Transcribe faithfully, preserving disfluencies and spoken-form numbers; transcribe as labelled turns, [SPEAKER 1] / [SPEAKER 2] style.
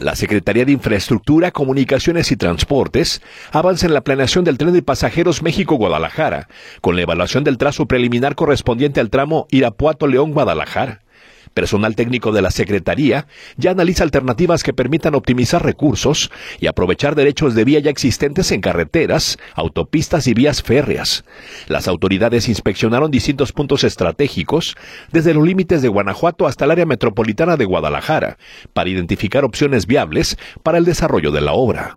[SPEAKER 1] La Secretaría de Infraestructura, Comunicaciones y Transportes avanza en la planeación del tren de pasajeros México-Guadalajara, con la evaluación del trazo preliminar correspondiente al tramo Irapuato-León-Guadalajara. Personal técnico de la Secretaría ya analiza alternativas que permitan optimizar recursos y aprovechar derechos de vía ya existentes en carreteras, autopistas y vías férreas. Las autoridades inspeccionaron distintos puntos estratégicos, desde los límites de Guanajuato hasta el área metropolitana de Guadalajara, para identificar opciones viables para el desarrollo de la obra.